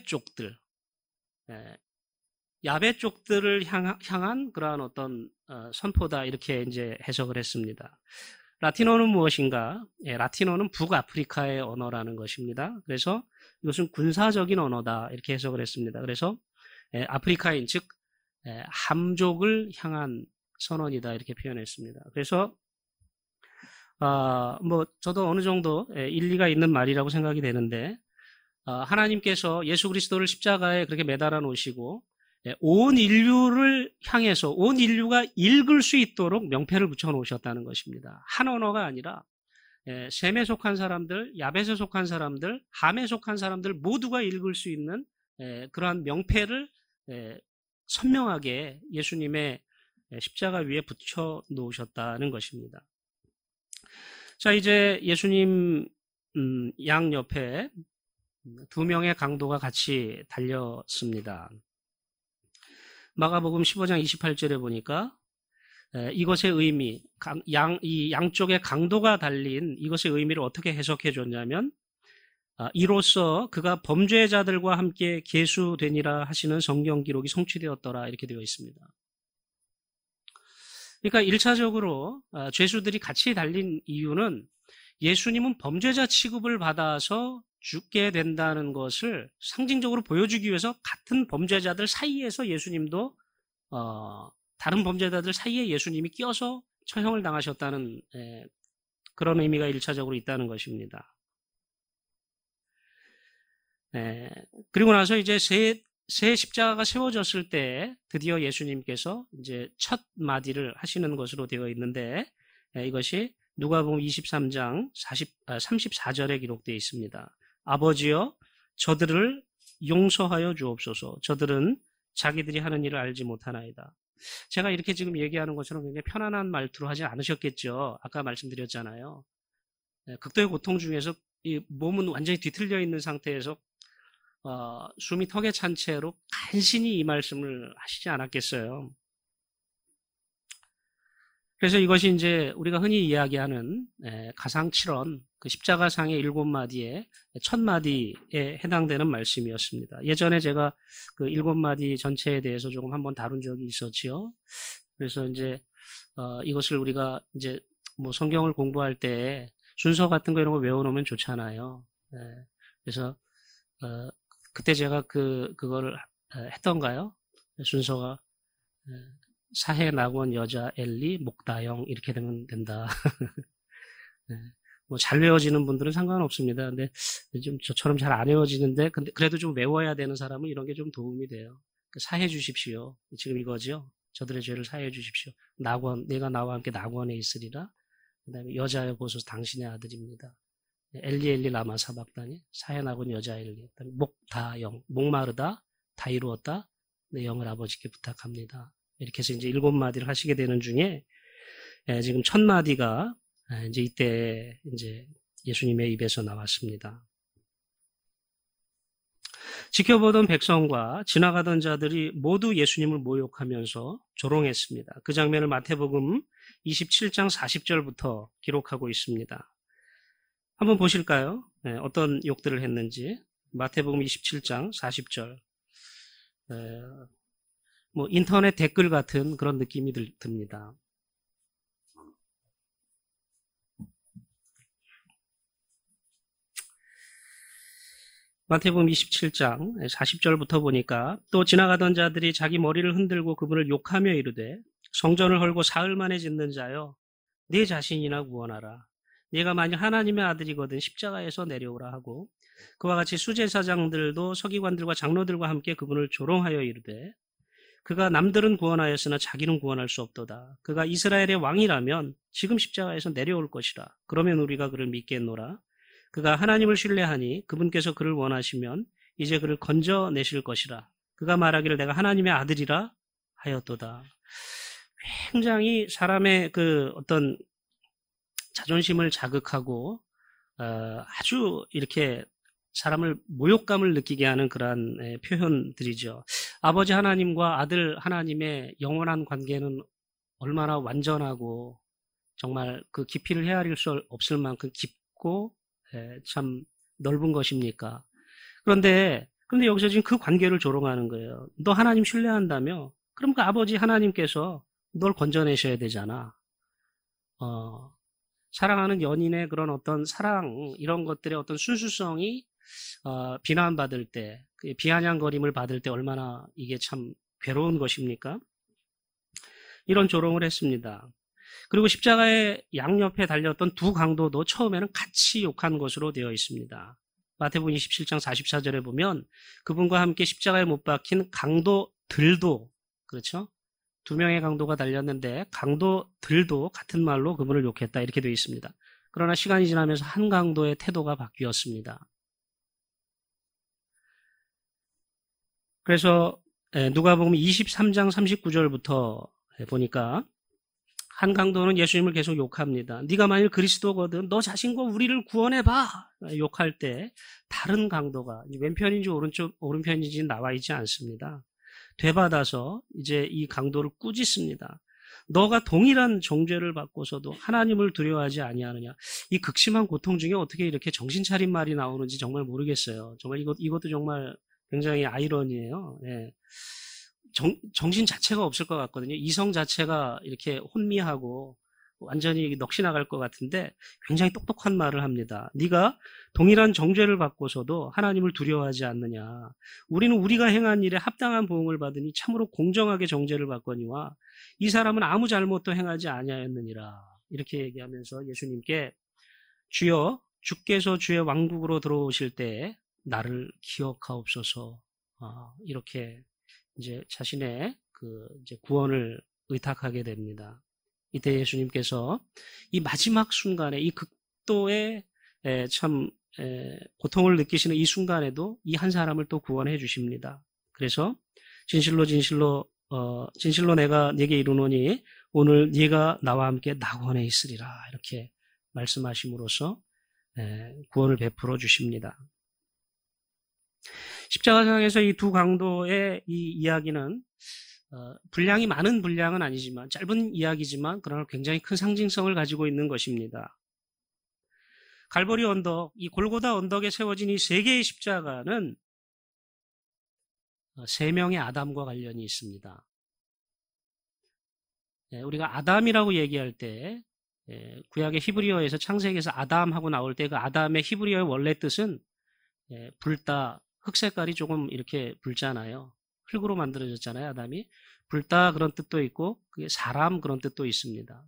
A: 야베 쪽들을 향한 그러한 어떤 선포다 이렇게 이제 해석을 했습니다. 라틴어는 무엇인가? 라틴어는 북아프리카의 언어라는 것입니다. 그래서 이것은 군사적인 언어다 이렇게 해석을 했습니다. 그래서 아프리카인 즉 함족을 향한 선언이다 이렇게 표현했습니다. 그래서 뭐 저도 어느 정도 일리가 있는 말이라고 생각이 되는데 하나님께서 예수 그리스도를 십자가에 그렇게 매달아 놓으시고 온 인류를 향해서 온 인류가 읽을 수 있도록 명패를 붙여 놓으셨다는 것입니다. 한 언어가 아니라 셈에 속한 사람들, 야벳에 속한 사람들, 함에 속한 사람들 모두가 읽을 수 있는 그러한 명패를 선명하게 예수님의 십자가 위에 붙여 놓으셨다는 것입니다. 자, 이제 예수님 양 옆에 두 명의 강도가 같이 달렸습니다. 마가복음 15장 28절에 보니까 이것의 의미, 이 양쪽의 강도가 달린 이것의 의미를 어떻게 해석해 줬냐면 이로써 그가 범죄자들과 함께 계수되니라 하시는 성경 기록이 성취되었더라 이렇게 되어 있습니다. 그러니까 1차적으로 죄수들이 같이 달린 이유는 예수님은 범죄자 취급을 받아서 죽게 된다는 것을 상징적으로 보여주기 위해서 같은 범죄자들 사이에서 예수님도 다른 범죄자들 사이에 예수님이 끼어서 처형을 당하셨다는 그런 의미가 1차적으로 있다는 것입니다. 그리고 나서 이제 새 십자가가 세워졌을 때 드디어 예수님께서 이제 첫 마디를 하시는 것으로 되어 있는데 이것이 누가복음 23장 34절에 기록되어 있습니다. 아버지여 저들을 용서하여 주옵소서. 저들은 자기들이 하는 일을 알지 못하나이다. 제가 이렇게 지금 얘기하는 것처럼 굉장히 편안한 말투로 하지 않으셨겠죠. 아까 말씀드렸잖아요. 극도의 고통 중에서 이 몸은 완전히 뒤틀려 있는 상태에서 숨이 턱에 찬 채로 간신히 이 말씀을 하시지 않았겠어요. 그래서 이것이 이제 우리가 흔히 이야기하는 가상 7원, 그 십자가상의 7마디의 첫 마디에 해당되는 말씀이었습니다. 예전에 제가 그 7마디 전체에 대해서 조금 한번 다룬 적이 있었지요. 그래서 이제 이것을 우리가 이제 뭐 성경을 공부할 때 순서 같은 거 이런 거 외워놓으면 좋잖아요. 그래서 그때 제가 그거를 했던가요? 순서가 사해, 낙원, 여자, 엘리, 목다영 이렇게 되면 된다. 뭐 잘 외워지는 분들은 상관없습니다. 근데 좀 저처럼 잘 안 외워지는데 근데 그래도 좀 외워야 되는 사람은 이런 게 좀 도움이 돼요. 사해 주십시오. 지금 이거죠. 저들의 죄를 사해 주십시오. 낙원, 내가 나와 함께 낙원에 있으리라. 그다음에 여자여 보소서 당신의 아들입니다. 엘리 엘리 라마 사박다니 사해, 낙원, 여자, 엘리. 그다음에 목다영, 목마르다, 다 이루었다. 내 영을 아버지께 부탁합니다. 이렇게 해서 이제 7마디를 하시게 되는 중에 지금 첫 마디가 이제 이때 이제 예수님의 입에서 나왔습니다. 지켜보던 백성과 지나가던 자들이 모두 예수님을 모욕하면서 조롱했습니다. 그 장면을 마태복음 27장 40절부터 기록하고 있습니다. 한번 보실까요? 어떤 욕들을 했는지. 마태복음 27장 40절. 뭐 인터넷 댓글 같은 그런 느낌이 듭니다. 마태복음 27장 40절부터 보니까 또 지나가던 자들이 자기 머리를 흔들고 그분을 욕하며 이르되 성전을 헐고 사흘 만에 짓는 자여 네 자신이나 구원하라. 네가 만약 하나님의 아들이거든 십자가에서 내려오라 하고 그와 같이 수제사장들도 서기관들과 장로들과 함께 그분을 조롱하여 이르되 그가 남들은 구원하였으나 자기는 구원할 수 없도다. 그가 이스라엘의 왕이라면 지금 십자가에서 내려올 것이라. 그러면 우리가 그를 믿겠노라. 그가 하나님을 신뢰하니 그분께서 그를 원하시면 이제 그를 건져내실 것이라. 그가 말하기를 내가 하나님의 아들이라 하였도다. 굉장히 사람의 그 어떤 자존심을 자극하고 아주 이렇게 사람을 모욕감을 느끼게 하는 그러한 표현들이죠. 아버지 하나님과 아들 하나님의 영원한 관계는 얼마나 완전하고 정말 그 깊이를 헤아릴 수 없을 만큼 깊고 참 넓은 것입니까? 그런데 여기서 지금 그 관계를 조롱하는 거예요. 너 하나님 신뢰한다며? 그럼 그 아버지 하나님께서 널 건져내셔야 되잖아. 사랑하는 연인의 그런 어떤 사랑 이런 것들의 어떤 순수성이 비난받을 때, 비아냥거림을 받을 때 얼마나 이게 참 괴로운 것입니까? 이런 조롱을 했습니다. 그리고 십자가의 양옆에 달렸던 두 강도도 처음에는 같이 욕한 것으로 되어 있습니다. 마태복음 27장 44절에 보면 그분과 함께 십자가에 못 박힌 강도들도, 그렇죠? 두 명의 강도가 달렸는데 강도들도 같은 말로 그분을 욕했다 이렇게 되어 있습니다. 그러나 시간이 지나면서 한 강도의 태도가 바뀌었습니다. 그래서 누가복음 23장 39절부터 보니까 한 강도는 예수님을 계속 욕합니다. 네가 만일 그리스도거든 너 자신과 우리를 구원해봐. 욕할 때 다른 강도가 왼편인지 오른편인지 나와 있지 않습니다. 되받아서 이제 이 강도를 꾸짖습니다. 너가 동일한 정죄를 받고서도 하나님을 두려워하지 아니하느냐. 이 극심한 고통 중에 어떻게 이렇게 정신 차린 말이 나오는지 정말 모르겠어요. 정말 이것도 정말 굉장히 아이러니예요. 예. 정신 자체가 없을 것 같거든요. 이성 자체가 이렇게 혼미하고 완전히 넋이 나갈 것 같은데 굉장히 똑똑한 말을 합니다. 네가 동일한 정죄를 받고서도 하나님을 두려워하지 않느냐. 우리는 우리가 행한 일에 합당한 보응을 받으니 참으로 공정하게 정죄를 받거니와 이 사람은 아무 잘못도 행하지 아니하였느니라. 이렇게 얘기하면서 예수님께 주여 주께서 주의 왕국으로 들어오실 때 나를 기억하옵소서. 이렇게 이제 자신의 이제 구원을 의탁하게 됩니다. 이때 예수님께서 이 마지막 순간에 이 극도의 참 고통을 느끼시는 이 순간에도 이 한 사람을 또 구원해 주십니다. 그래서 진실로 내가 네게 이르노니 오늘 네가 나와 함께 낙원에 있으리라 이렇게 말씀하심으로써 구원을 베풀어 주십니다. 십자가상에서 이 두 강도의 이 이야기는 분량이 많은 분량은 아니지만 짧은 이야기지만 그러나 굉장히 큰 상징성을 가지고 있는 것입니다. 갈보리 언덕, 이 골고다 언덕에 세워진 이 세 개의 십자가는 세 명의 아담과 관련이 있습니다. 우리가 아담이라고 얘기할 때 구약의 히브리어에서 창세기에서 아담하고 나올 때 그 아담의 히브리어의 원래 뜻은 붉다, 흑 색깔이 조금 이렇게 붉잖아요. 흙으로 만들어졌잖아요, 아담이. 붉다 그런 뜻도 있고 그게 사람 그런 뜻도 있습니다.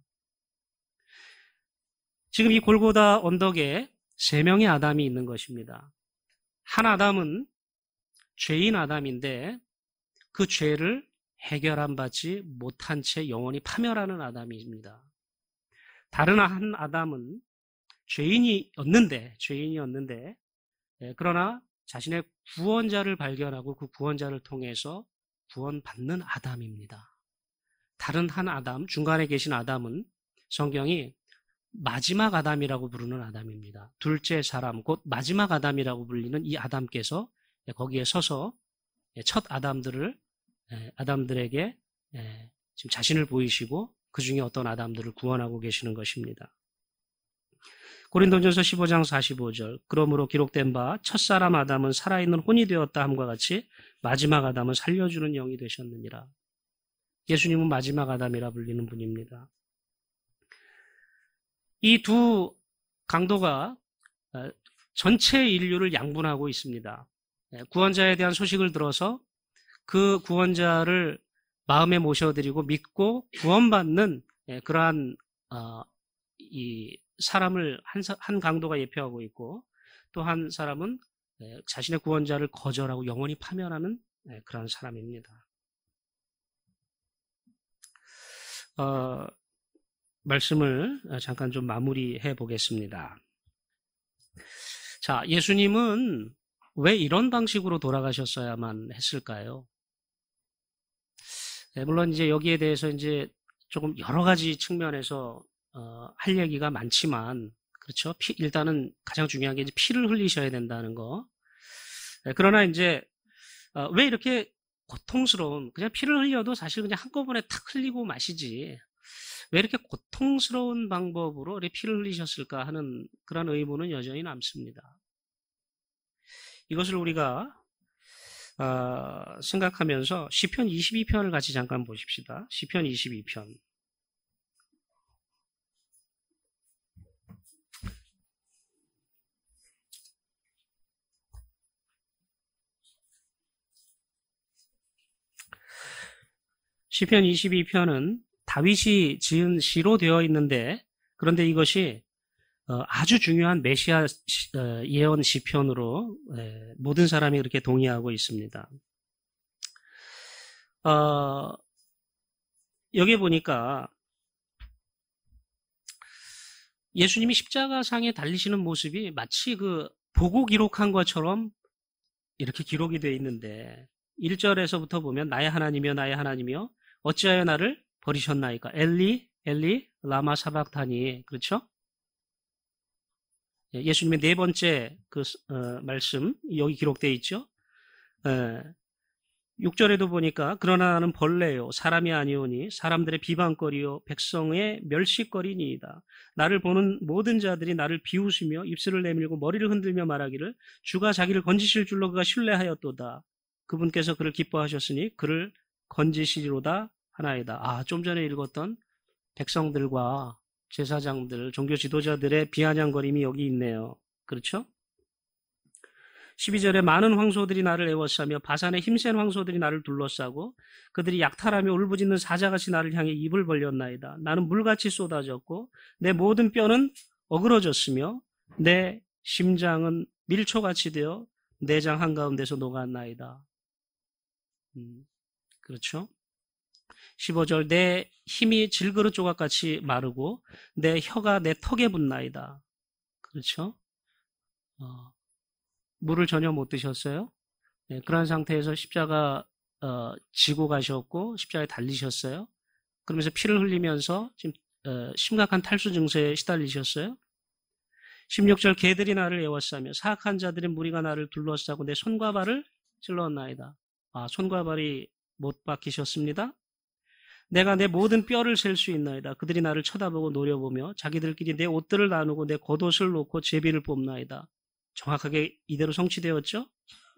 A: 지금 이 골고다 언덕에 세 명의 아담이 있는 것입니다. 한 아담은 죄인 아담인데 그 죄를 해결함 받지 못한 채 영원히 파멸하는 아담입니다. 다른 한 아담은 죄인이었는데 그러나 자신의 구원자를 발견하고 그 구원자를 통해서 구원받는 아담입니다. 다른 한 아담, 중간에 계신 아담은 성경이 마지막 아담이라고 부르는 아담입니다. 둘째 사람, 곧 마지막 아담이라고 불리는 이 아담께서 거기에 서서 첫 아담들에게 지금 자신을 보이시고 그 중에 어떤 아담들을 구원하고 계시는 것입니다. 고린도전서 15장 45절 그러므로 기록된 바 첫사람 아담은 살아있는 혼이 되었다 함과 같이 마지막 아담은 살려주는 영이 되셨느니라. 예수님은 마지막 아담이라 불리는 분입니다. 이 두 강도가 전체 인류를 양분하고 있습니다. 구원자에 대한 소식을 들어서 그 구원자를 마음에 모셔드리고 믿고 구원받는 그러한 이 사람을 한 강도가 예표하고 있고 또 한 사람은 자신의 구원자를 거절하고 영원히 파멸하는 그런 사람입니다. 말씀을 잠깐 좀 마무리해 보겠습니다. 자, 예수님은 왜 이런 방식으로 돌아가셨어야만 했을까요? 물론 이제 여기에 대해서 이제 조금 여러 가지 측면에서 할 얘기가 많지만, 그렇죠? 일단은 가장 중요한 게 이제 피를 흘리셔야 된다는 거. 그러나 이제, 왜 이렇게 고통스러운, 그냥 피를 흘려도 사실 그냥 한꺼번에 탁 흘리고 마시지. 왜 이렇게 고통스러운 방법으로 이렇게 피를 흘리셨을까 하는 그런 의문은 여전히 남습니다. 이것을 우리가, 생각하면서 시편 22편을 같이 잠깐 보십시다. 시편 22편. 시편 22편은 다윗이 지은 시로 되어 있는데 그런데 이것이 아주 중요한 메시아 예언 시편으로 모든 사람이 그렇게 동의하고 있습니다. 여기 보니까 예수님이 십자가상에 달리시는 모습이 마치 그 보고 기록한 것처럼 이렇게 기록이 되어 있는데 1절에서부터 보면 나의 하나님이여 나의 하나님이여 어찌하여 나를 버리셨나이까? 엘리 엘리 라마 사박타니. 그렇죠? 예수님의 네 번째 말씀 여기 기록되어 있죠. 6절에도 보니까 그러나 나는 벌레요 사람이 아니오니 사람들의 비방거리요 백성의 멸시거리니이다. 나를 보는 모든 자들이 나를 비웃으며 입술을 내밀고 머리를 흔들며 말하기를 주가 자기를 건지실 줄로 그가 신뢰하였도다. 그분께서 그를 기뻐하셨으니 그를 건지시리로다 하나이다. 좀 전에 읽었던 백성들과 제사장들, 종교 지도자들의 비아냥거림이 여기 있네요. 그렇죠? 12절에 많은 황소들이 나를 애워싸며 바산의 힘센 황소들이 나를 둘러싸고 그들이 약탈하며 울부짖는 사자같이 나를 향해 입을 벌렸나이다. 나는 물같이 쏟아졌고 내 모든 뼈는 어그러졌으며 내 심장은 밀초같이 되어 내장 한가운데서 녹았나이다. 그렇죠? 15절 내 힘이 질그릇 조각같이 마르고 내 혀가 내 턱에 붙나이다. 그렇죠? 물을 전혀 못 드셨어요. 네, 그런 상태에서 십자가 지고 가셨고 십자가에 달리셨어요. 그러면서 피를 흘리면서 지금 심각한 탈수 증세에 시달리셨어요. 16절 개들이 나를 애워싸며 사악한 자들의 무리가 나를 둘러싸고 내 손과 발을 찔렀나이다. 손과 발이 못 박히셨습니다. 내가 내 모든 뼈를 셀 수 있나이다. 그들이 나를 쳐다보고 노려보며 자기들끼리 내 옷들을 나누고 내 겉옷을 놓고 제비를 뽑나이다. 정확하게 이대로 성취되었죠?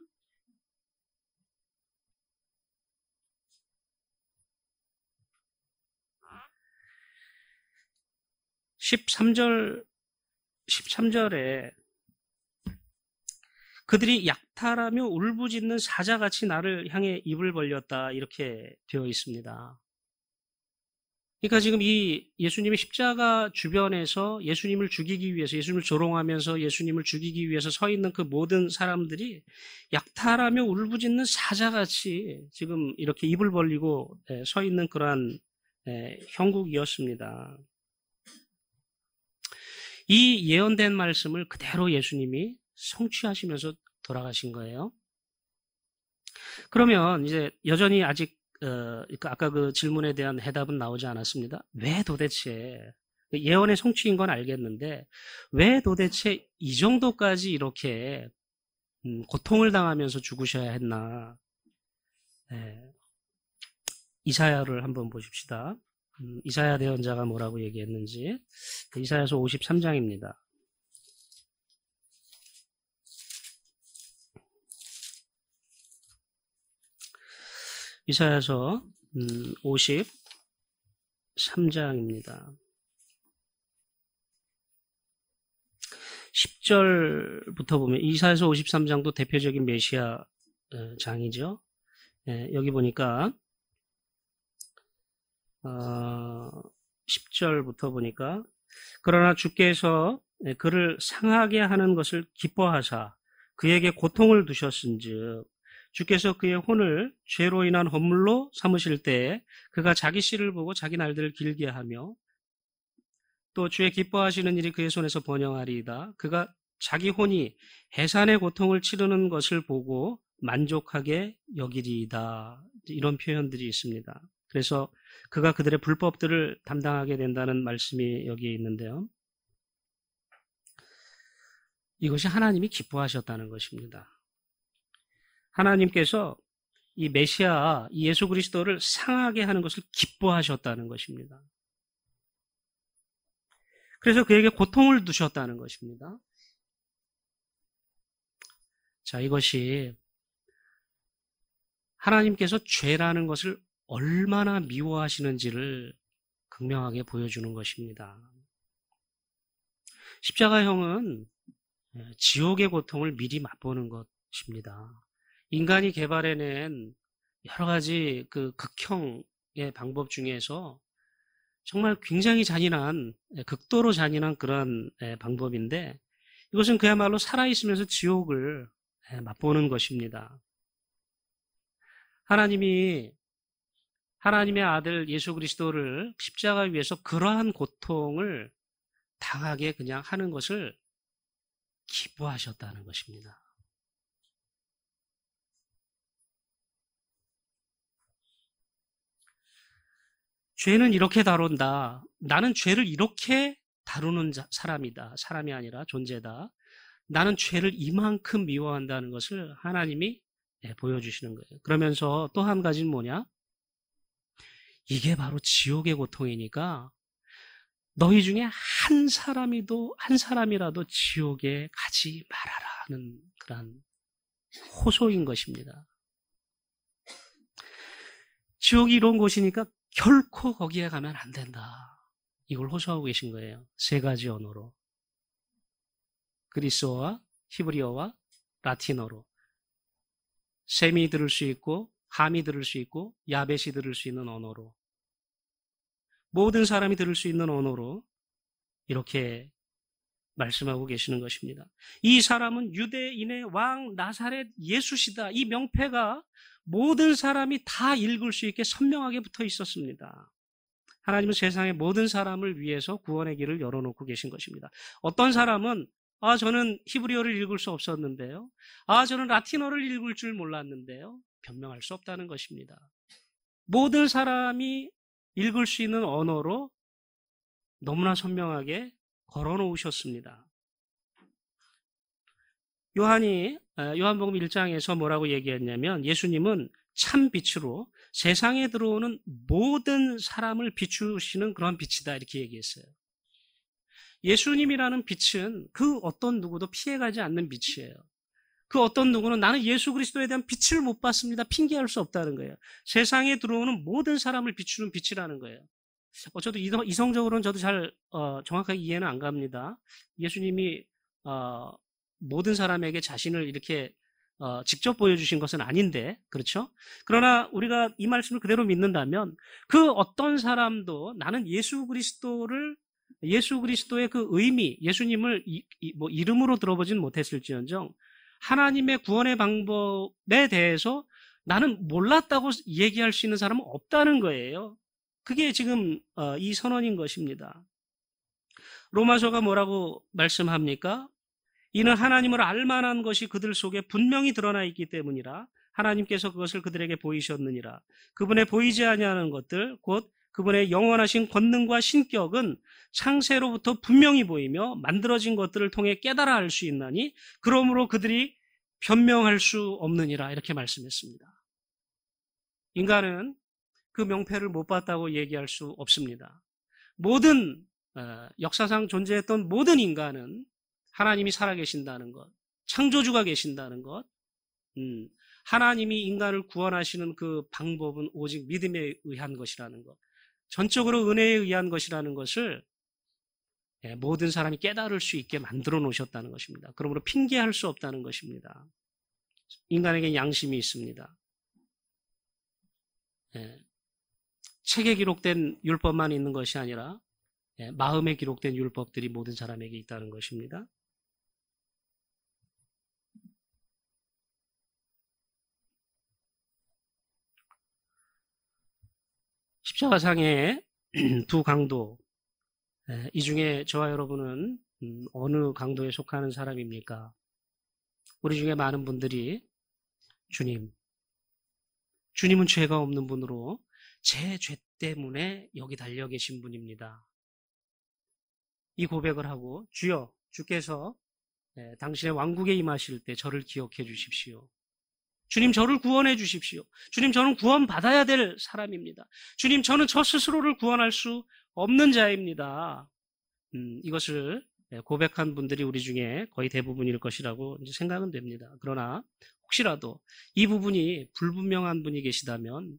A: (13절) 13절에 그들이 약탈하며 울부짖는 사자같이 나를 향해 입을 벌렸다 이렇게 되어 있습니다. 그러니까 지금 이 예수님의 십자가 주변에서 예수님을 죽이기 위해서 예수님을 조롱하면서 예수님을 죽이기 위해서 서 있는 그 모든 사람들이 약탈하며 울부짖는 사자같이 지금 이렇게 입을 벌리고 서 있는 그러한 형국이었습니다. 이 예언된 말씀을 그대로 예수님이 성취하시면서 돌아가신 거예요. 그러면 이제 여전히 아직 아까 그 질문에 대한 해답은 나오지 않았습니다. 왜 도대체 예언의 성취인 건 알겠는데 왜 도대체 이 정도까지 이렇게 고통을 당하면서 죽으셔야 했나? 이사야를 한번 보십시다. 이사야 대언자가 뭐라고 얘기했는지. 이사야서 53장입니다. 이사야서 53장입니다. 10절부터 보면 이사야서 53장도 대표적인 메시아 장이죠. 여기 보니까 10절부터 보니까 그러나 주께서 그를 상하게 하는 것을 기뻐하사 그에게 고통을 두셨은즉 주께서 그의 혼을 죄로 인한 허물로 삼으실 때에 그가 자기 씨를 보고 자기 날들을 길게 하며 또 주의 기뻐하시는 일이 그의 손에서 번영하리이다. 그가 자기 혼이 해산의 고통을 치르는 것을 보고 만족하게 여기리이다. 이런 표현들이 있습니다. 그래서 그가 그들의 불법들을 담당하게 된다는 말씀이 여기에 있는데요. 이것이 하나님이 기뻐하셨다는 것입니다. 하나님께서 이 메시아, 이 예수 그리스도를 상하게 하는 것을 기뻐하셨다는 것입니다. 그래서 그에게 고통을 두셨다는 것입니다. 자, 이것이 하나님께서 죄라는 것을 얼마나 미워하시는지를 극명하게 보여주는 것입니다. 십자가형은 지옥의 고통을 미리 맛보는 것입니다. 인간이 개발해낸 여러 가지 그 극형의 방법 중에서 정말 굉장히 잔인한, 극도로 잔인한 그런 방법인데 이것은 그야말로 살아있으면서 지옥을 맛보는 것입니다. 하나님이 하나님의 아들 예수 그리스도를 십자가 위에서 그러한 고통을 당하게 그냥 하는 것을 기뻐하셨다는 것입니다. 죄는 이렇게 다룬다. 나는 죄를 이렇게 다루는 사람이다. 사람이 아니라 존재다. 나는 죄를 이만큼 미워한다는 것을 하나님이 보여주시는 거예요. 그러면서 또 한 가지는 뭐냐? 이게 바로 지옥의 고통이니까 너희 중에 한 사람이라도 지옥에 가지 말아라 하는 그런 호소인 것입니다. 지옥이 이런 곳이니까 결코 거기에 가면 안 된다. 이걸 호소하고 계신 거예요. 세 가지 언어로. 그리스어와 히브리어와 라틴어로. 셈이 들을 수 있고 함이 들을 수 있고 야벳이 들을 수 있는 언어로. 모든 사람이 들을 수 있는 언어로 이렇게 말씀하고 계시는 것입니다. 이 사람은 유대인의 왕 나사렛 예수시다. 이 명패가 모든 사람이 다 읽을 수 있게 선명하게 붙어 있었습니다. 하나님은 세상의 모든 사람을 위해서 구원의 길을 열어놓고 계신 것입니다. 어떤 사람은 저는 히브리어를 읽을 수 없었는데요. 저는 라틴어를 읽을 줄 몰랐는데요. 변명할 수 없다는 것입니다. 모든 사람이 읽을 수 있는 언어로 너무나 선명하게 걸어놓으셨습니다. 요한복음 1장에서 뭐라고 얘기했냐면 예수님은 참 빛으로 세상에 들어오는 모든 사람을 비추시는 그런 빛이다 이렇게 얘기했어요. 예수님이라는 빛은 그 어떤 누구도 피해가지 않는 빛이에요. 그 어떤 누구는 나는 예수 그리스도에 대한 빛을 못 봤습니다. 핑계할 수 없다는 거예요. 세상에 들어오는 모든 사람을 비추는 빛이라는 거예요. 저도 이성적으로는 저도 잘 정확하게 이해는 안 갑니다. 예수님이 모든 사람에게 자신을 이렇게 직접 보여주신 것은 아닌데 그렇죠? 그러나 우리가 이 말씀을 그대로 믿는다면 그 어떤 사람도 나는 예수 그리스도의 그 의미, 예수님을 이름으로 들어보진 못했을지언정 하나님의 구원의 방법에 대해서 나는 몰랐다고 얘기할 수 있는 사람은 없다는 거예요. 그게 지금 이 선언인 것입니다. 로마서가 뭐라고 말씀합니까? 이는 하나님을 알만한 것이 그들 속에 분명히 드러나 있기 때문이라 하나님께서 그것을 그들에게 보이셨느니라. 그분의 보이지 아니하는 것들 곧 그분의 영원하신 권능과 신격은 창세로부터 분명히 보이며 만들어진 것들을 통해 깨달아 알 수 있나니 그러므로 그들이 변명할 수 없느니라 이렇게 말씀했습니다. 인간은 그 명패를 못 봤다고 얘기할 수 없습니다. 모든 역사상 존재했던 모든 인간은 하나님이 살아계신다는 것, 창조주가 계신다는 것, 하나님이 인간을 구원하시는 그 방법은 오직 믿음에 의한 것이라는 것, 전적으로 은혜에 의한 것이라는 것을 모든 사람이 깨달을 수 있게 만들어 놓으셨다는 것입니다. 그러므로 핑계할 수 없다는 것입니다. 인간에게 양심이 있습니다. 책에 기록된 율법만 있는 것이 아니라 마음에 기록된 율법들이 모든 사람에게 있다는 것입니다. 십자가상의 두 강도, 이 중에 저와 여러분은 어느 강도에 속하는 사람입니까? 우리 중에 많은 분들이 주님은 죄가 없는 분으로 제 죄 때문에 여기 달려 계신 분입니다. 이 고백을 하고 주여, 주께서 당신의 왕국에 임하실 때 저를 기억해 주십시오. 주님, 저를 구원해 주십시오. 주님, 저는 구원받아야 될 사람입니다. 주님, 저는 저 스스로를 구원할 수 없는 자입니다. 이것을 고백한 분들이 우리 중에 거의 대부분일 것이라고 이제 생각은 됩니다. 그러나 혹시라도 이 부분이 불분명한 분이 계시다면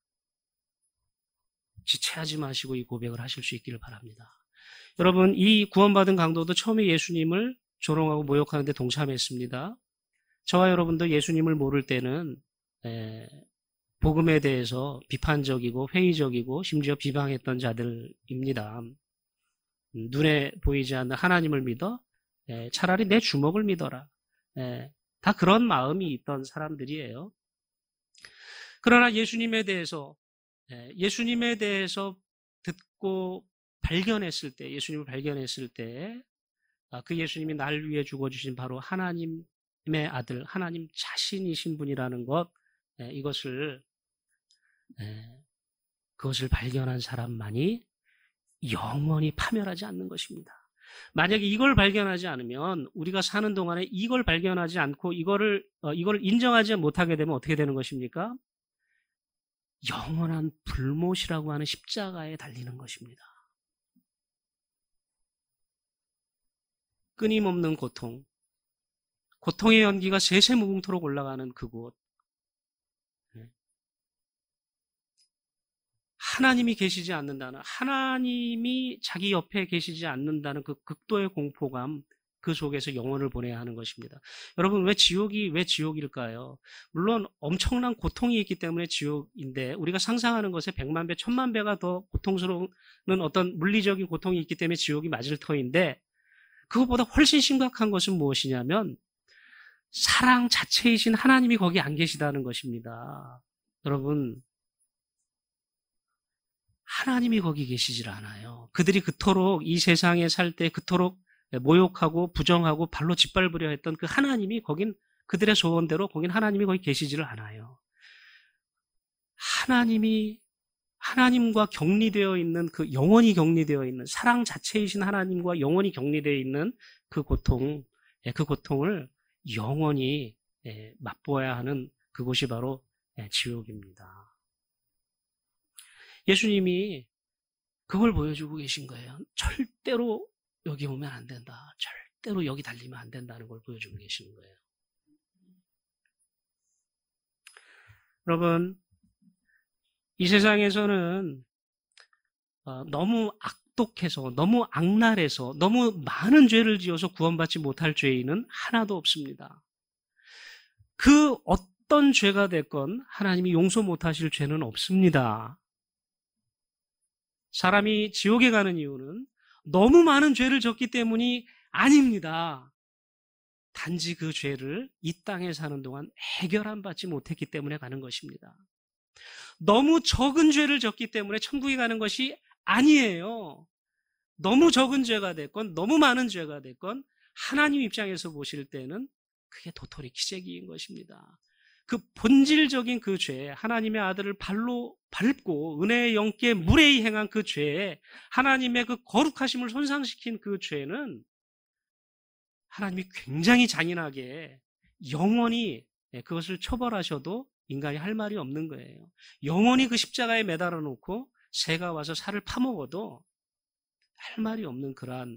A: 지체하지 마시고 이 고백을 하실 수 있기를 바랍니다. 여러분, 이 구원받은 강도도 처음에 예수님을 조롱하고 모욕하는 데 동참했습니다. 저와 여러분도 예수님을 모를 때는 복음에 대해서 비판적이고 회의적이고 심지어 비방했던 자들입니다. 눈에 보이지 않는 하나님을 믿어? 차라리 내 주먹을 믿어라. 다 그런 마음이 있던 사람들이에요. 그러나 예수님에 대해서 듣고 예수님을 발견했을 때, 그 예수님이 날 위해 죽어주신 바로 하나님의 아들, 하나님 자신이신 분이라는 것, 그것을 발견한 사람만이 영원히 파멸하지 않는 것입니다. 만약에 이걸 발견하지 않으면 우리가 사는 동안에 이걸 발견하지 않고 이걸 인정하지 못하게 되면 어떻게 되는 것입니까? 영원한 불못이라고 하는 십자가에 달리는 것입니다. 끊임없는 고통, 고통의 연기가 세세무궁토록 올라가는 그곳, 하나님이 계시지 않는다는, 하나님이 자기 옆에 계시지 않는다는 그 극도의 공포감, 그 속에서 영혼을 보내야 하는 것입니다. 여러분, 왜 지옥일까요? 물론 엄청난 고통이 있기 때문에 지옥인데, 우리가 상상하는 것에 100만 배, 1000만 배가 더 고통스러운 어떤 물리적인 고통이 있기 때문에 지옥이 맞을 터인데, 그것보다 훨씬 심각한 것은 무엇이냐면 사랑 자체이신 하나님이 거기 안 계시다는 것입니다. 여러분, 하나님이 거기 계시질 않아요. 그들이 그토록 이 세상에 살 때 그토록 모욕하고 부정하고 발로 짓밟으려 했던 그 하나님이 거긴, 그들의 소원대로 거긴 하나님이 거기 계시지를 않아요. 하나님과 격리되어 있는, 그 영원히 격리되어 있는, 사랑 자체이신 하나님과 영원히 격리되어 있는 그 고통을 영원히 맛보아야 하는 그곳이 바로 지옥입니다. 예수님이 그걸 보여주고 계신 거예요. 절대로 여기 오면 안 된다. 절대로 여기 달리면 안 된다는 걸 보여주고 계시는 거예요. 여러분, 이 세상에서는 너무 악독해서, 너무 악랄해서, 너무 많은 죄를 지어서 구원받지 못할 죄인은 하나도 없습니다. 그 어떤 죄가 됐건 하나님이 용서 못하실 죄는 없습니다. 사람이 지옥에 가는 이유는 너무 많은 죄를 졌기 때문이 아닙니다. 단지 그 죄를 이 땅에 사는 동안 해결안 받지 못했기 때문에 가는 것입니다. 너무 적은 죄를 졌기 때문에 천국에 가는 것이 아니에요. 너무 적은 죄가 됐건 너무 많은 죄가 됐건 하나님 입장에서 보실 때는 그게 도토리 키재기인 것입니다. 그 본질적인 그 죄, 하나님의 아들을 발로 밟고 은혜의 영께 무례히 행한 그 죄에, 하나님의 그 거룩하심을 손상시킨 그 죄는 하나님이 굉장히 잔인하게 영원히 그것을 처벌하셔도 인간이 할 말이 없는 거예요. 영원히 그 십자가에 매달아 놓고 새가 와서 살을 파먹어도 할 말이 없는 그러한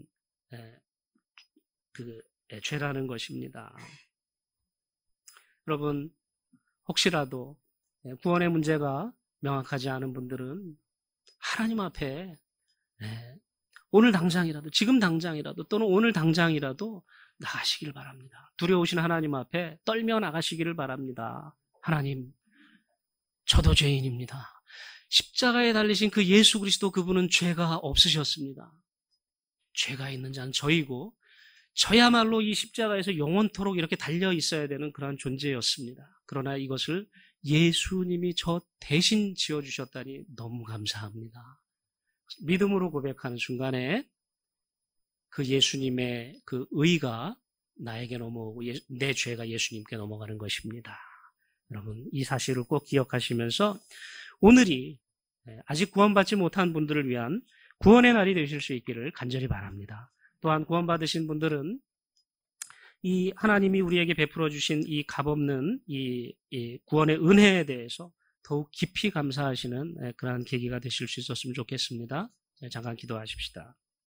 A: 죄라는 것입니다. 여러분, 혹시라도 구원의 문제가 명확하지 않은 분들은 하나님 앞에 오늘 당장이라도, 지금 당장이라도, 또는 오늘 당장이라도 나가시길 바랍니다. 두려우신 하나님 앞에 떨며 나가시기를 바랍니다. 하나님, 저도 죄인입니다. 십자가에 달리신 그 예수 그리스도, 그분은 죄가 없으셨습니다. 죄가 있는 자는 저이고 저야말로 이 십자가에서 영원토록 이렇게 달려 있어야 되는 그러한 존재였습니다. 그러나 이것을 예수님이 저 대신 지어주셨다니 너무 감사합니다. 믿음으로 고백하는 순간에 그 예수님의 그 의가 나에게 넘어오고 내 죄가 예수님께 넘어가는 것입니다. 여러분, 이 사실을 꼭 기억하시면서 오늘이 아직 구원받지 못한 분들을 위한 구원의 날이 되실 수 있기를 간절히 바랍니다. 또한 구원받으신 분들은 이 하나님이 우리에게 베풀어 주신 이 값없는 이 구원의 은혜에 대해서 더욱 깊이 감사하시는 그러한 계기가 되실 수 있었으면 좋겠습니다. 잠깐 기도하십시다.